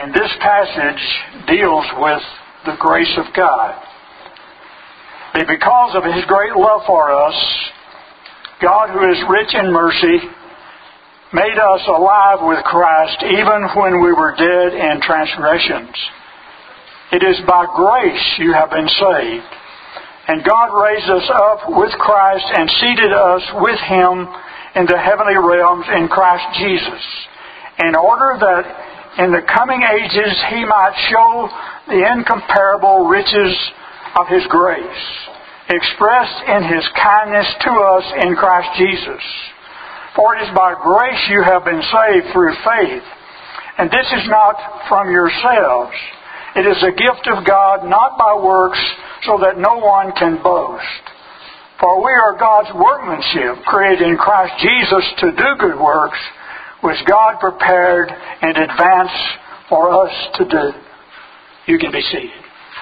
And this passage deals with the grace of God. And because of His great love for us, God, who is rich in mercy, made us alive with Christ even when we were dead in transgressions. It is by grace you have been saved. And God raised us up with Christ and seated us with Him in the heavenly realms in Christ Jesus, in order that in the coming ages He might show the incomparable riches of His grace, expressed in His kindness to us in Christ Jesus. For it is by grace you have been saved through faith. And this is not from yourselves. It is a gift of God, not by works, so that no one can boast. For we are God's workmanship, created in Christ Jesus to do good works, which God prepared in advance for us to do. You can be seated.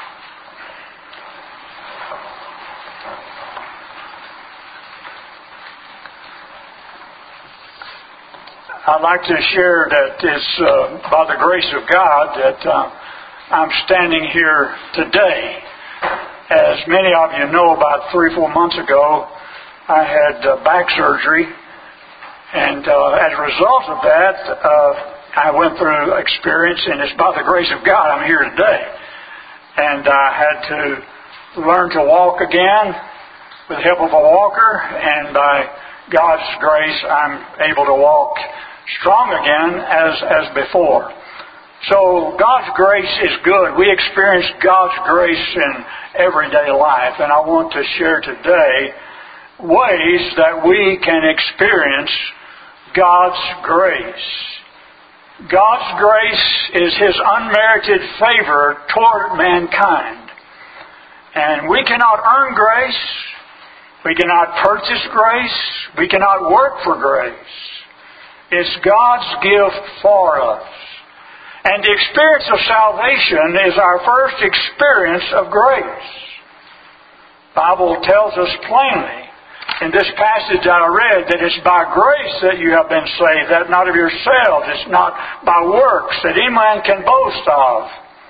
I'd like to share that it's by the grace of God that I'm standing here today. As many of you know, about 3 or 4 months ago, I had back surgery. And as a result of that, I went through experience, and it's by the grace of God I'm here today. And I had to learn to walk again with the help of a walker, and by God's grace I'm able to walk strong again as before. So God's grace is good. We experience God's grace in everyday life, and I want to share today ways that we can experience God's grace. God's grace is His unmerited favor toward mankind. And we cannot earn grace. We cannot purchase grace. We cannot work for grace. It's God's gift for us. And the experience of salvation is our first experience of grace. The Bible tells us plainly in this passage I read that it's by grace that you have been saved, that not of yourselves, it's not by works that any man can boast of.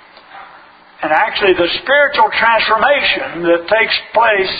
And actually the spiritual transformation that takes place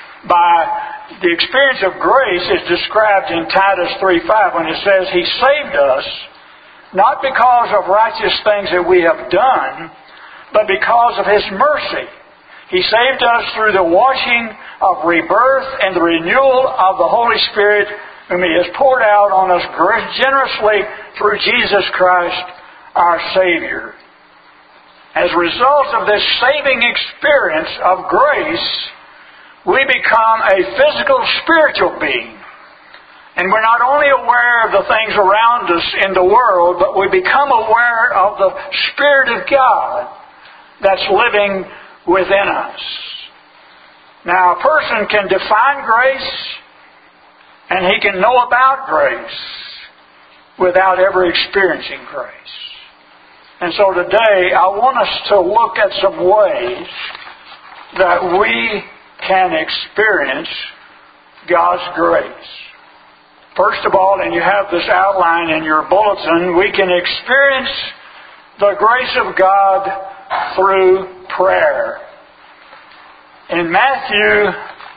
by the experience of grace is described in Titus 3:5 when it says He saved us not because of righteous things that we have done, but because of His mercy. He saved us through the washing of rebirth and the renewal of the Holy Spirit, whom He has poured out on us generously through Jesus Christ, our Savior. As a result of this saving experience of grace, we become a physical, spiritual being. And we're not only aware of the things around us in the world, but we become aware of the Spirit of God that's living within us. Now, a person can define grace, and he can know about grace without ever experiencing grace. And so today, I want us to look at some ways that we can experience God's grace. First of all, and you have this outline in your bulletin, we can experience the grace of God through prayer. In Matthew,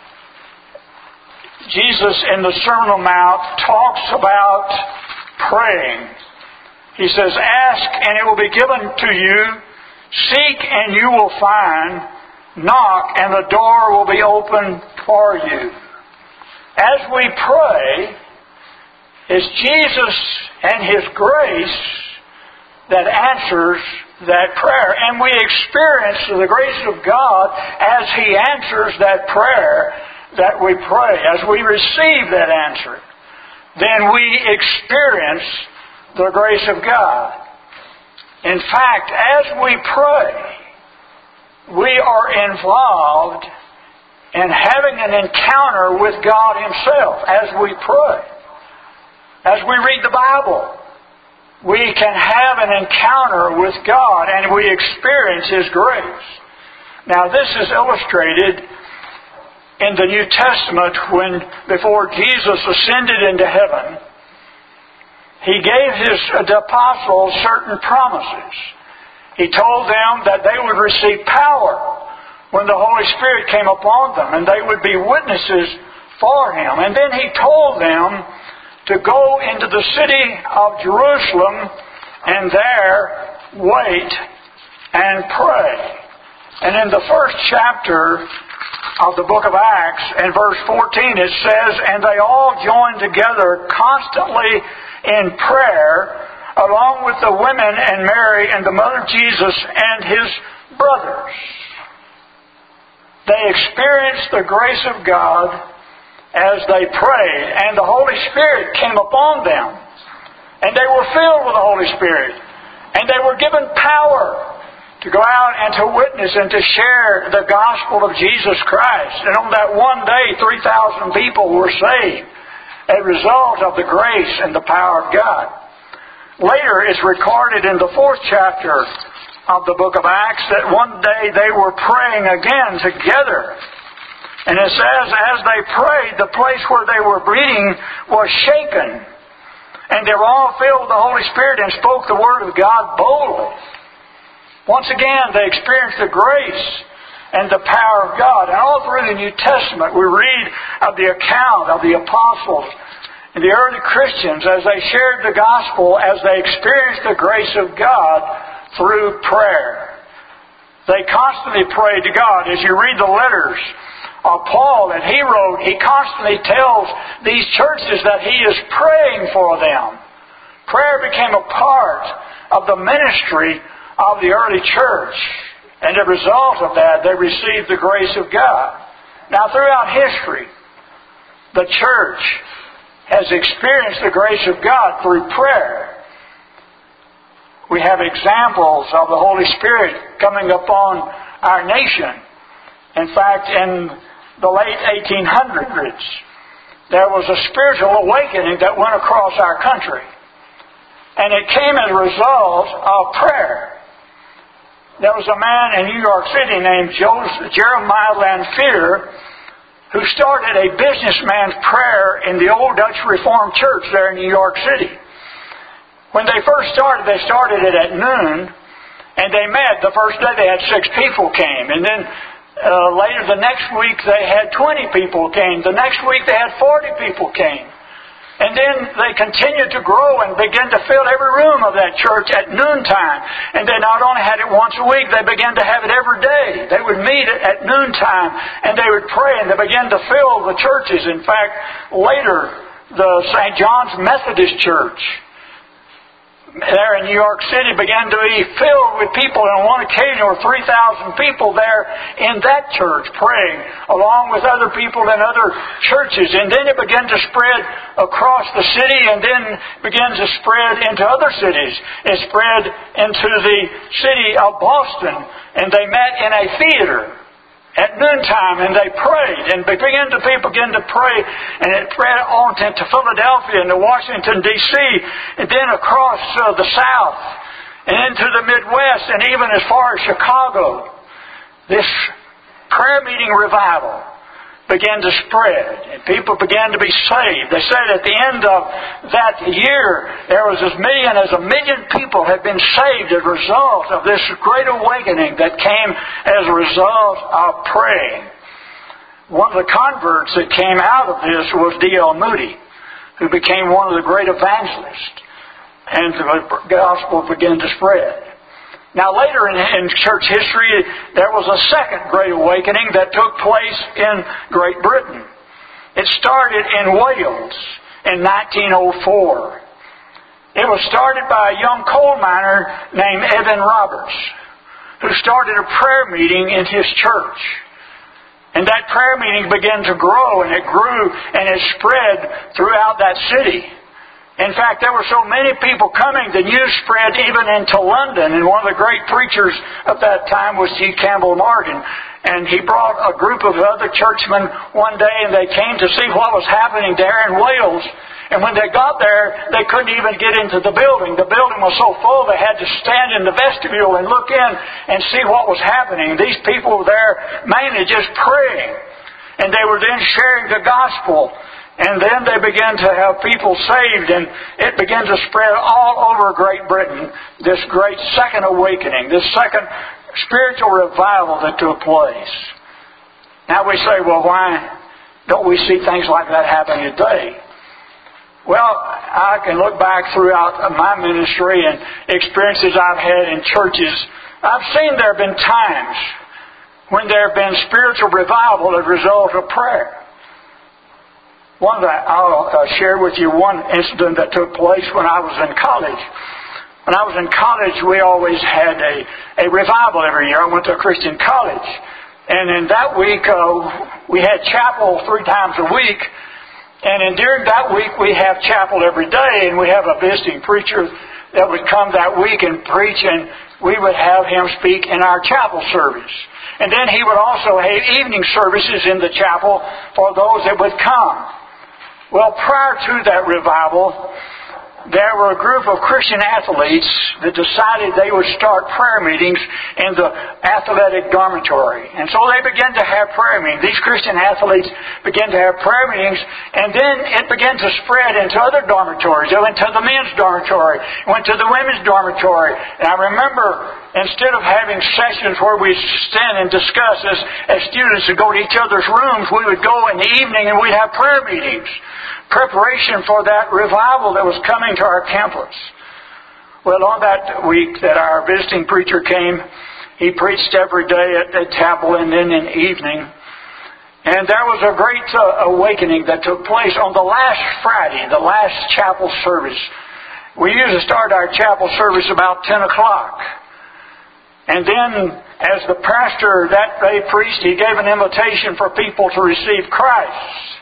Jesus in the Sermon on the Mount talks about praying. He says, "Ask and it will be given to you. Seek and you will find. Knock and the door will be open for you." As we pray, it's Jesus and His grace that answers that prayer. And we experience the grace of God as He answers that prayer that we pray. As we receive that answer, then we experience the grace of God. In fact, as we pray, we are involved in having an encounter with God Himself as we pray. As we read the Bible, we can have an encounter with God and we experience His grace. Now, this is illustrated in the New Testament when, before Jesus ascended into heaven, He gave the apostles certain promises. He told them that they would receive power when the Holy Spirit came upon them, and they would be witnesses for Him. And then He told them to go into the city of Jerusalem and there wait and pray. And in the first chapter of the book of Acts, in verse 14, it says, "And they all joined together constantly in prayer, along with the women and Mary and the mother of Jesus and His brothers." They experienced the grace of God as they prayed, and the Holy Spirit came upon them. And they were filled with the Holy Spirit. And they were given power to go out and to witness and to share the gospel of Jesus Christ. And on that one day, 3,000 people were saved, a result of the grace and the power of God. Later, it's recorded in the 4th chapter of the book of Acts that one day they were praying again together. And it says, as they prayed, the place where they were meeting was shaken. And they were all filled with the Holy Spirit and spoke the Word of God boldly. Once again, they experienced the grace and the power of God. And all through the New Testament, we read of the account of the apostles and the early Christians as they shared the gospel, as they experienced the grace of God through prayer. They constantly prayed to God. As you read the letters of Paul that he wrote, he constantly tells these churches that he is praying for them. Prayer became a part of the ministry of the early church. And as a result of that, they received the grace of God. Now, throughout history, the church has experienced the grace of God through prayer. We have examples of the Holy Spirit coming upon our nation. In fact, in the late 1800s, there was a spiritual awakening that went across our country. And it came as a result of prayer. There was a man in New York City named Jeremiah Lanphier who started a businessman's prayer in the old Dutch Reformed Church there in New York City. When they first started, they started it at noon, and they met. The first day they had 6 people came, and then later the next week they had 20 people came. The next week they had 40 people came. And then they continued to grow and began to fill every room of that church at noontime. And they not only had it once a week, they began to have it every day. They would meet at noontime and they would pray, and they began to fill the churches. In fact, later the St. John's Methodist Church there in New York City began to be filled with people. And on one occasion there were 3,000 people there in that church praying, along with other people in other churches. And then it began to spread across the city, and then began to spread into other cities. It spread into the city of Boston, and they met in a theater at noontime, and they prayed, and people began to pray, and it spread on to Philadelphia and to Washington, D.C., and then across the South, and into the Midwest, and even as far as Chicago. This prayer meeting revival began to spread, and people began to be saved. They said at the end of that year, there was as many as 1 million people had been saved as a result of this great awakening that came as a result of praying. One of the converts that came out of this was D.L. Moody, who became one of the great evangelists, and the gospel began to spread. Now later in church history, there was a second great awakening that took place in Great Britain. It started in Wales in 1904. It was started by a young coal miner named Evan Roberts, who started a prayer meeting in his church. And that prayer meeting began to grow, and it grew, and it spread throughout that city. In fact, there were so many people coming, the news spread even into London. And one of the great preachers of that time was G. Campbell Morgan. And he brought a group of other churchmen one day, and they came to see what was happening there in Wales. And when they got there, they couldn't even get into the building. The building was so full they had to stand in the vestibule and look in and see what was happening. These people were there mainly just praying. And they were then sharing the gospel. And then they began to have people saved, and it began to spread all over Great Britain, this great second awakening, this second spiritual revival that took place. Now we say, well, why don't we see things like that happening today? Well, I can look back throughout my ministry and experiences I've had in churches. I've seen there have been times when there have been spiritual revival as a result of prayer. I'll share with you one incident that took place when I was in college. When I was in college, we always had a revival every year. I went to a Christian college. And in that week, we had chapel 3 times a week. And during that week, we have chapel every day. And we have a visiting preacher that would come that week and preach. And we would have him speak in our chapel service. And then he would also have evening services in the chapel for those that would come. Well, prior to that revival, there were a group of Christian athletes that decided they would start prayer meetings in the athletic dormitory. And so they began to have prayer meetings. These Christian athletes began to have prayer meetings, and then it began to spread into other dormitories. It went to the men's dormitory, it went to the women's dormitory. And I remember, instead of having sessions where we stand and discuss as students and go to each other's rooms, we would go in the evening and we'd have prayer meetings. Preparation for that revival that was coming to our campus. Well, on that week that our visiting preacher came, he preached every day at chapel and then in the evening. And there was a great awakening that took place on the last Friday, the last chapel service. We usually start our chapel service about 10 o'clock. And then, as the pastor that day preached, he gave an invitation for people to receive Christ.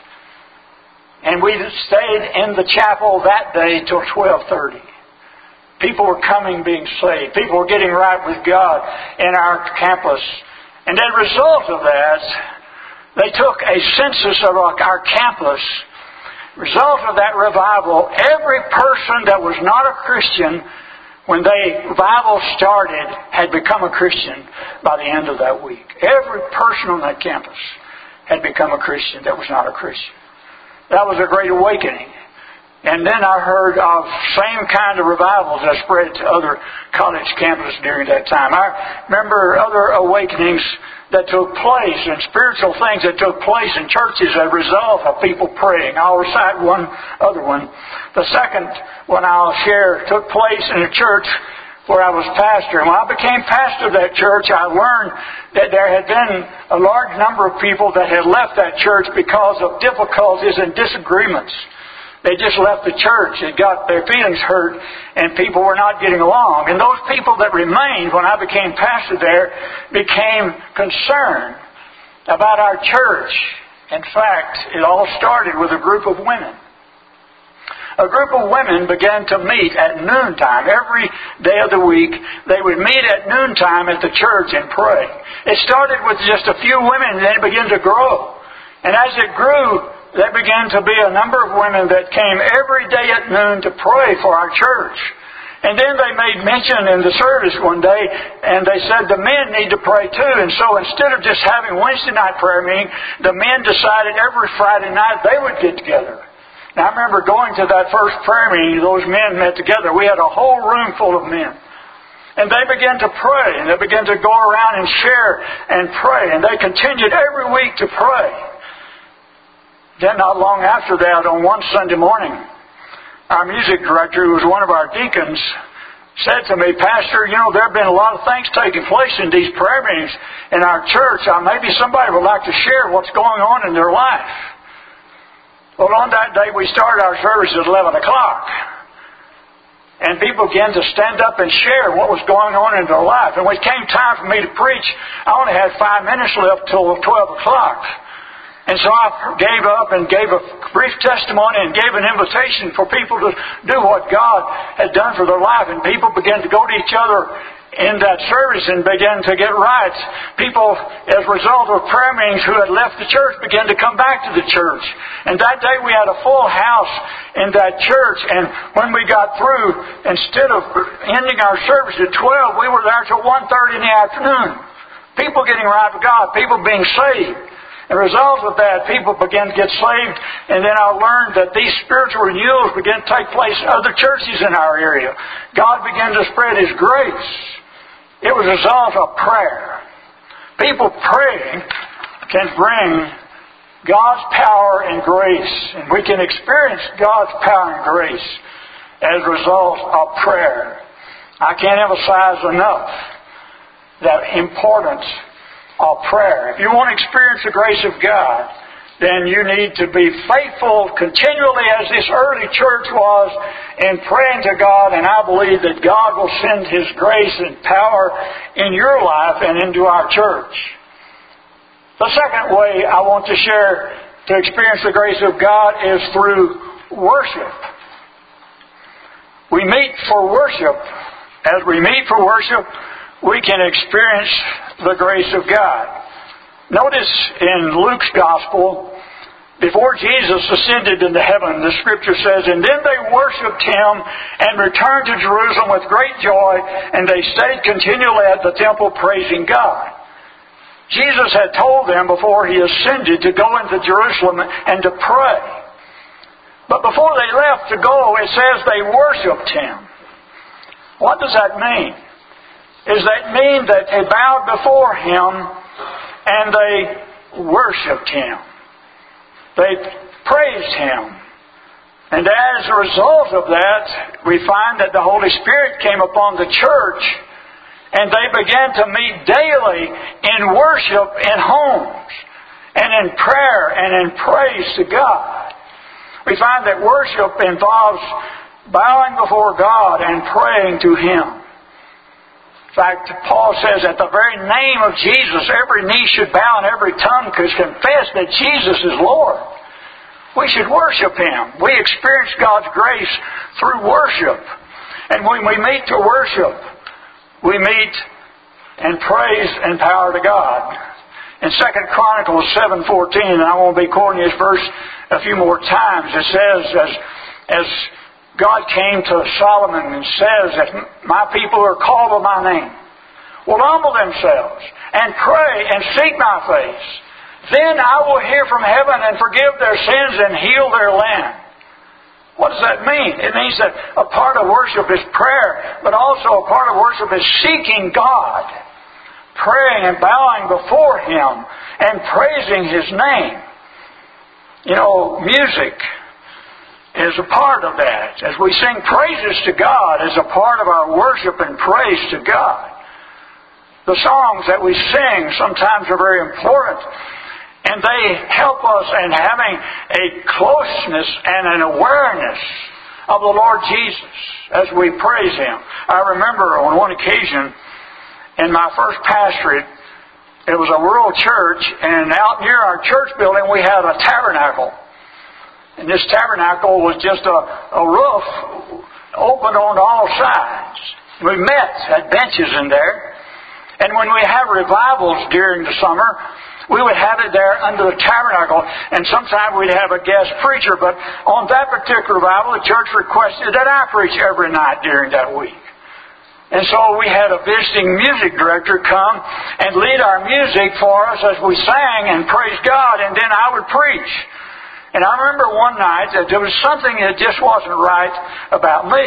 And we stayed in the chapel that day till 12:30. People were coming, being saved. People were getting right with God in our campus. And as a result of that, they took a census of our campus. Result of that revival, every person that was not a Christian when the revival started had become a Christian by the end of that week. Every person on that campus had become a Christian that was not a Christian. That was a great awakening. And then I heard of same kind of revivals that spread to other college campuses during that time. I remember other awakenings that took place and spiritual things that took place in churches as a result of people praying. I'll recite one other one. The second one I'll share took place in a church where I was pastor. And when I became pastor of that church, I learned that there had been a large number of people that had left that church because of difficulties and disagreements. They just left the church. They got their feelings hurt, and people were not getting along. And those people that remained when I became pastor there became concerned about our church. In fact, it all started with a group of women. A group of women began to meet at noontime. Every day of the week, they would meet at noontime at the church and pray. It started with just a few women, and then it began to grow. And as it grew, there began to be a number of women that came every day at noon to pray for our church. And then they made mention in the service one day, and they said the men need to pray too. And so instead of just having Wednesday night prayer meeting, the men decided every Friday night they would get together. Now I remember going to that first prayer meeting, those men met together. We had a whole room full of men. And they began to pray, and they began to go around and share and pray. And they continued every week to pray. Then not long after that, on one Sunday morning, our music director, who was one of our deacons, said to me, Pastor, there have been a lot of things taking place in these prayer meetings in our church. Maybe somebody would like to share what's going on in their life. Well, on that day, we started our service at 11 o'clock. And people began to stand up and share what was going on in their life. And when it came time for me to preach, I only had 5 minutes left till 12 o'clock. And so I gave up and gave a brief testimony and gave an invitation for people to do what God had done for their life. And people began to go to each other in that service and began to get right. People, as a result of prayer meetings who had left the church, began to come back to the church. And that day we had a full house in that church. And when we got through, instead of ending our service at 12, we were there till 1:30 in the afternoon. People getting right with God, people being saved. And as a result of that, people began to get saved, and then I learned that these spiritual renewals began to take place in other churches in our area. God began to spread His grace. It was a result of prayer. People praying can bring God's power and grace, and we can experience God's power and grace as a result of prayer. I can't emphasize enough the importance of prayer. If you want to experience the grace of God, then you need to be faithful continually as this early church was in praying to God, and I believe that God will send His grace and power in your life and into our church. The second way I want to share to experience the grace of God is through worship. We meet for worship. As we meet for worship, we can experience the grace of God. Notice in Luke's Gospel, before Jesus ascended into heaven, the Scripture says, "And then they worshipped Him and returned to Jerusalem with great joy, and they stayed continually at the temple praising God." Jesus had told them before He ascended to go into Jerusalem and to pray. But before they left to go, it says they worshipped Him. What does that mean? Does that mean that they bowed before Him and they worshipped Him? They praised Him. And as a result of that, we find that the Holy Spirit came upon the church, and they began to meet daily in worship in homes and in prayer and in praise to God. We find that worship involves bowing before God and praying to Him. In fact, Paul says at the very name of Jesus, every knee should bow and every tongue could confess that Jesus is Lord. We should worship Him. We experience God's grace through worship. And when we meet to worship, we meet in praise and power to God. In 2 Chronicles 7:14, and I won't be quoting this verse a few more times, it says, as God came to Solomon and says that my people who are called by my name will humble themselves and pray and seek my face. Then I will hear from heaven and forgive their sins and heal their land. What does that mean? It means that a part of worship is prayer, but also a part of worship is seeking God, praying and bowing before Him and praising His name. You know, music is a part of that. As we sing praises to God as a part of our worship and praise to God. The songs that we sing sometimes are very important, and they help us in having a closeness and an awareness of the Lord Jesus as we praise Him. I remember on one occasion in my first pastorate, it was a rural church, and out near our church building we had a tabernacle. And this tabernacle was just a roof open on all sides. We met, had benches in there. And when we have revivals during the summer, we would have it there under the tabernacle. And sometimes we'd have a guest preacher. But on that particular revival, the church requested that I preach every night during that week. And so we had a visiting music director come and lead our music for us as we sang and praised God. And then I would preach. And I remember one night that there was something that just wasn't right about me.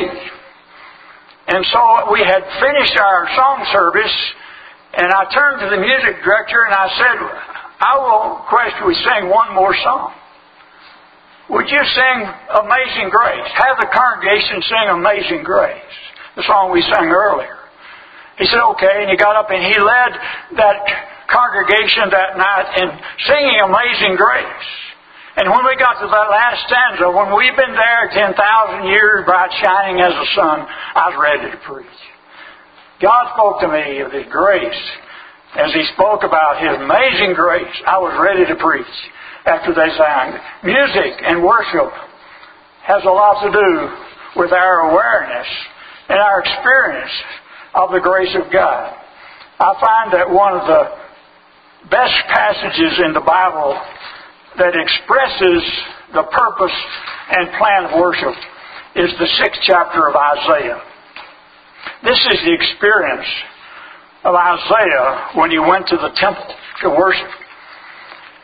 And so we had finished our song service, and I turned to the music director and I said, I will request we sing one more song. Would you sing Amazing Grace? Have the congregation sing Amazing Grace, the song we sang earlier. He said, okay, and he got up and he led that congregation that night in singing Amazing Grace. And when we got to that last stanza, when we've been there 10,000 years, bright shining as the sun, I was ready to preach. God spoke to me of His grace. As He spoke about His amazing grace, I was ready to preach after they sang. Music and worship has a lot to do with our awareness and our experience of the grace of God. I find that one of the best passages in the Bible that expresses the purpose and plan of worship is the 6th chapter of Isaiah. This is the experience of Isaiah when he went to the temple to worship.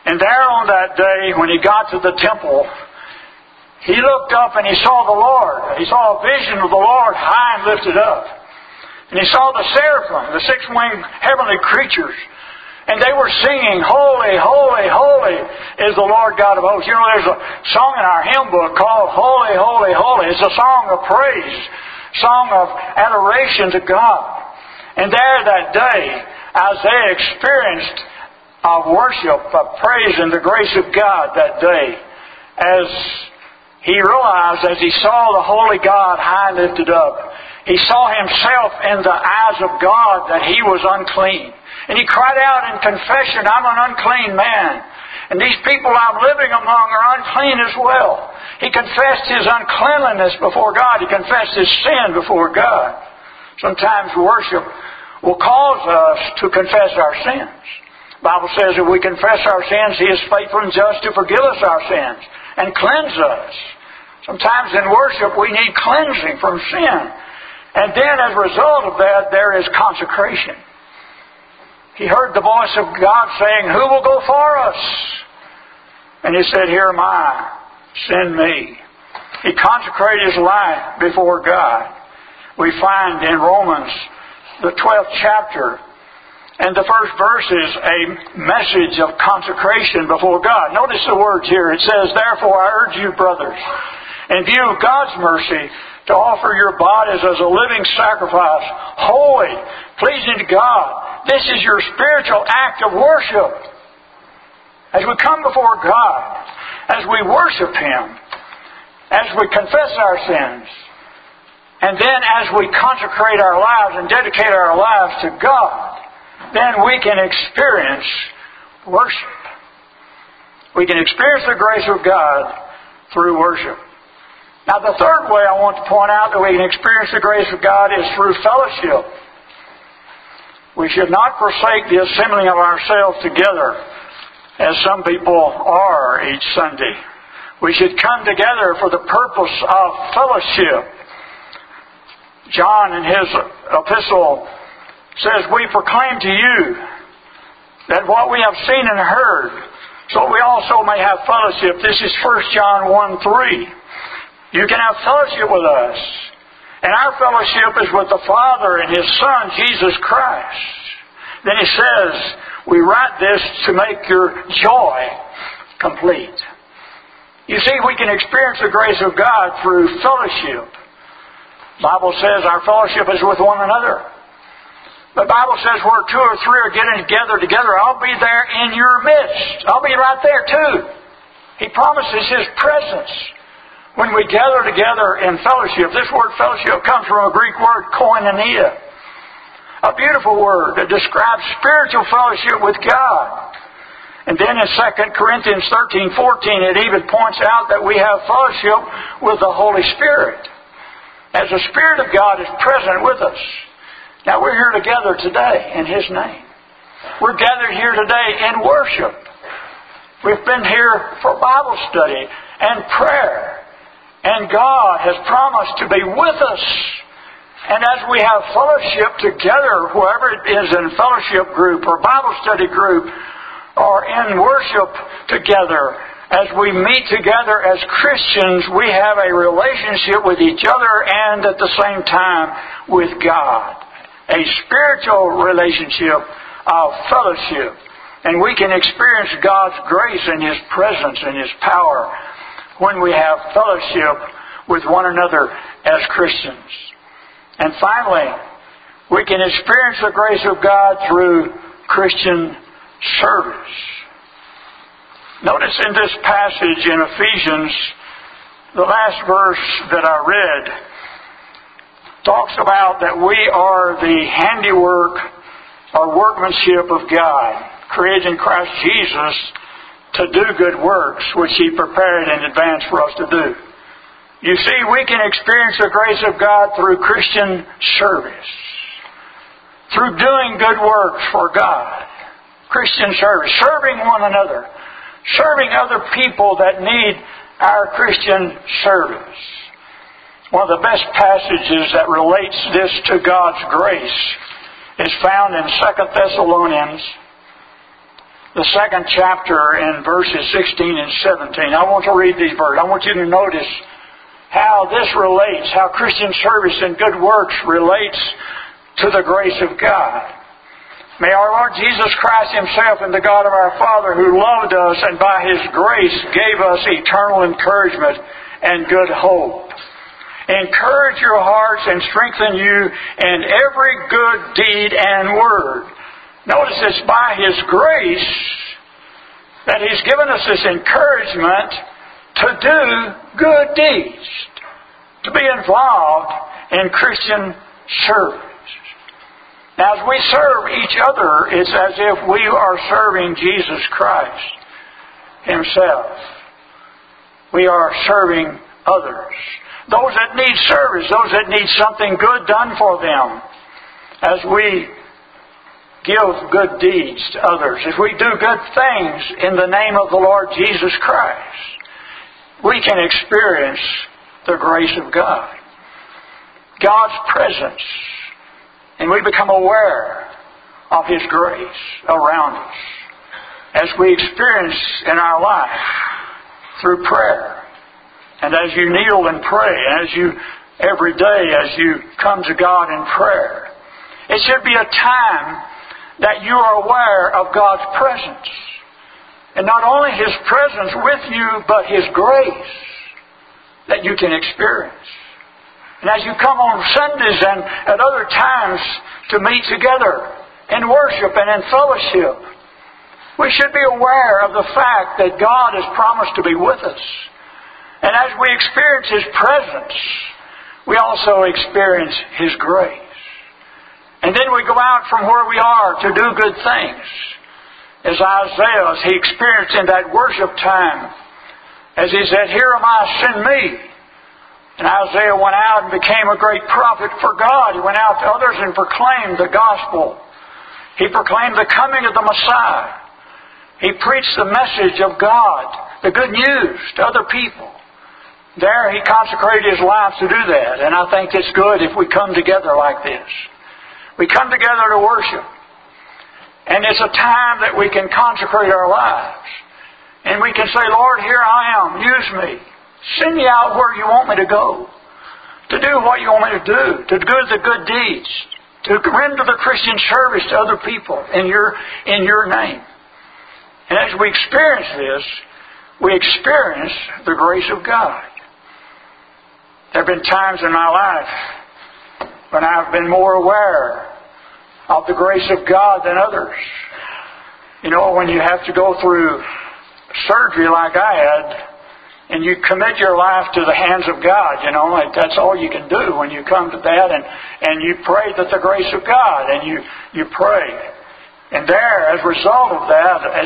And there on that day, when he got to the temple, he looked up and he saw the Lord. He saw a vision of the Lord high and lifted up. And he saw the seraphim, the six-winged heavenly creatures. And they were singing, "Holy, holy, holy is the Lord God of hosts." You know, there's a song in our hymn book called "Holy, Holy, Holy." It's a song of praise, song of adoration to God. And there that day, Isaiah experienced a worship, a praise, and the grace of God that day, as he realized, as he saw the holy God high and lifted up, he saw himself in the eyes of God that he was unclean. And he cried out in confession, "I'm an unclean man. And these people I'm living among are unclean as well." He confessed his uncleanliness before God. He confessed his sin before God. Sometimes worship will cause us to confess our sins. The Bible says if we confess our sins, He is faithful and just to forgive us our sins and cleanse us. Sometimes in worship we need cleansing from sin. And then as a result of that, there is consecration. He heard the voice of God saying, "Who will go for us?" And he said, "Here am I. Send me." He consecrated his life before God. We find in Romans, the 12th chapter, and the first verse is a message of consecration before God. Notice the words here. It says, "Therefore I urge you, brothers, in view of God's mercy, to offer your bodies as a living sacrifice, holy, pleasing to God. This is your spiritual act of worship." As we come before God, as we worship Him, as we confess our sins, and then as we consecrate our lives and dedicate our lives to God, then we can experience worship. We can experience the grace of God through worship. Now, the third way I want to point out that we can experience the grace of God is through fellowship. We should not forsake the assembling of ourselves together, as some people are each Sunday. We should come together for the purpose of fellowship. John, in his epistle, says, "We proclaim to you that what we have seen and heard, so we also may have fellowship." This is 1 John 1:3. You can have fellowship with us. And our fellowship is with the Father and His Son, Jesus Christ. Then he says, "We write this to make your joy complete." You see, we can experience the grace of God through fellowship. The Bible says our fellowship is with one another. The Bible says where two or three are getting together, I'll be there in your midst. I'll be right there too. He promises His presence when we gather together in fellowship. This word fellowship comes from a Greek word, koinonia. A beautiful word that describes spiritual fellowship with God. And then in 2 Corinthians 13:14, it even points out that we have fellowship with the Holy Spirit, as the Spirit of God is present with us. Now we're here together today in His name. We're gathered here today in worship. We've been here for Bible study and prayer. And God has promised to be with us. And as we have fellowship together, whoever it is in fellowship group or Bible study group or in worship together, as we meet together as Christians, we have a relationship with each other and at the same time with God. A spiritual relationship of fellowship. And we can experience God's grace and His presence and His power when we have fellowship with one another as Christians. And finally, we can experience the grace of God through Christian service. Notice in this passage in Ephesians, the last verse that I read talks about that we are the handiwork or workmanship of God, created in Christ Jesus to do good works, which He prepared in advance for us to do. You see, we can experience the grace of God through Christian service. Through doing good works for God. Christian service. Serving one another. Serving other people that need our Christian service. One of the best passages that relates this to God's grace is found in 2 Thessalonians the 2nd chapter in verses 16 and 17. I want to read these verses. I want you to notice how this relates, how Christian service and good works relates to the grace of God. May our Lord Jesus Christ Himself and the God of our Father, who loved us and by His grace gave us eternal encouragement and good hope, encourage your hearts and strengthen you in every good deed and word. Notice it's by His grace that He's given us this encouragement to do good deeds, to be involved in Christian service. Now, as we serve each other, it's as if we are serving Jesus Christ Himself. We are serving others. Those that need service, those that need something good done for them. As we give good deeds to others, if we do good things in the name of the Lord Jesus Christ, we can experience the grace of God, God's presence. And we become aware of His grace around us as we experience in our life through prayer. And as you kneel and pray, as you every day as you come to God in prayer, it should be a time that you are aware of God's presence. And not only His presence with you, but His grace that you can experience. And as you come on Sundays and at other times to meet together in worship and in fellowship, we should be aware of the fact that God has promised to be with us. And as we experience His presence, we also experience His grace. And then we go out from where we are to do good things. As Isaiah, as he experienced in that worship time, as he said, "Here am I, send me." And Isaiah went out and became a great prophet for God. He went out to others and proclaimed the gospel. He proclaimed the coming of the Messiah. He preached the message of God, the good news, to other people. There he consecrated his life to do that. And I think it's good if we come together like this. We come together to worship. And it's a time that we can consecrate our lives. And we can say, "Lord, here I am. Use me. Send me out where you want me to go, to do what you want me to do, to do the good deeds, to render the Christian service to other people in your name." And as we experience this, we experience the grace of God. There have been times in my life when I've been more aware of the grace of God than others. You know, when you have to go through surgery like I had, and you commit your life to the hands of God, you know, like that's all you can do when you come to that, and you pray that the grace of God, and you pray. And there, as a result of that,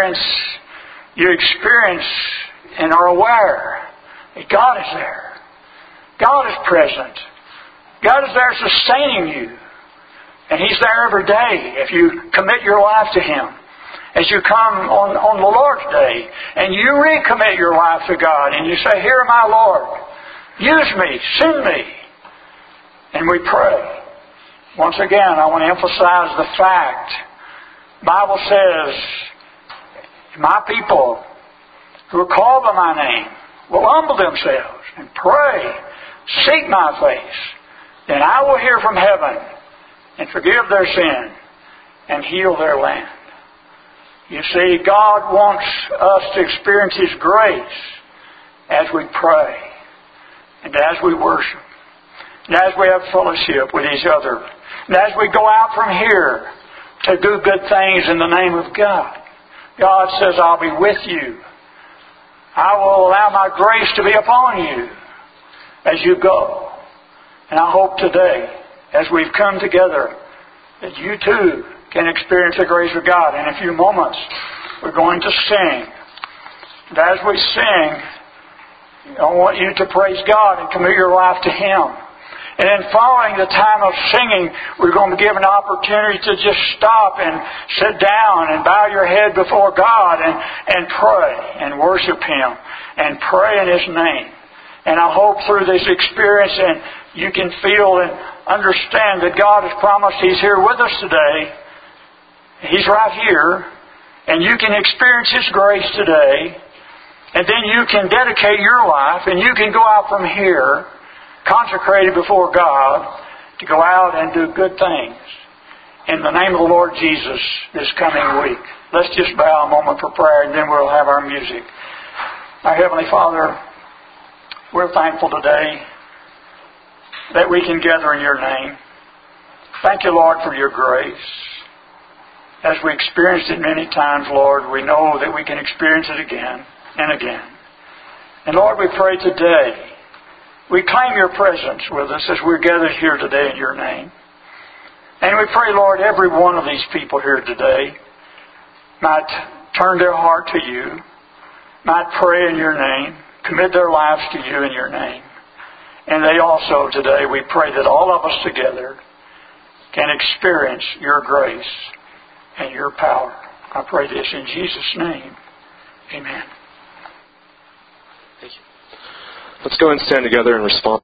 you experience and are aware that God is there. God is present. God is there sustaining you. And He's there every day if you commit your life to Him. As you come on the Lord's Day and you recommit your life to God and you say, "Here am I, Lord. Use me. Send me." And we pray. Once again, I want to emphasize the fact. The Bible says, "My people who are called by my name will humble themselves and pray, seek my face. Then I will hear from heaven and forgive their sin and heal their land." You see, God wants us to experience His grace as we pray and as we worship and as we have fellowship with each other and as we go out from here to do good things in the name of God. God says, "I'll be with you. I will allow my grace to be upon you as you go." And I hope today, as we've come together, that you too can experience the grace of God. In a few moments, we're going to sing. And as we sing, I want you to praise God and commit your life to Him. And then following the time of singing, we're going to give an opportunity to just stop and sit down and bow your head before God and pray and worship Him and pray in His name. And I hope through this experience and you can feel and understand that God has promised He's here with us today. He's right here. And you can experience His grace today. And then you can dedicate your life, and you can go out from here, consecrated before God, to go out and do good things. In the name of the Lord Jesus this coming week. Let's just bow a moment for prayer, and then we'll have our music. Our Heavenly Father, we're thankful today that we can gather in Your name. Thank You, Lord, for Your grace. As we experienced it many times, Lord, we know that we can experience it again and again. And Lord, we pray today, we claim Your presence with us as we're gathered here today in Your name. And we pray, Lord, every one of these people here today might turn their heart to You, might pray in Your name, commit their lives to You in Your name. And they also today, we pray that all of us together can experience Your grace and Your power. I pray this in Jesus' name. Amen. Thank you. Let's go and stand together and respond.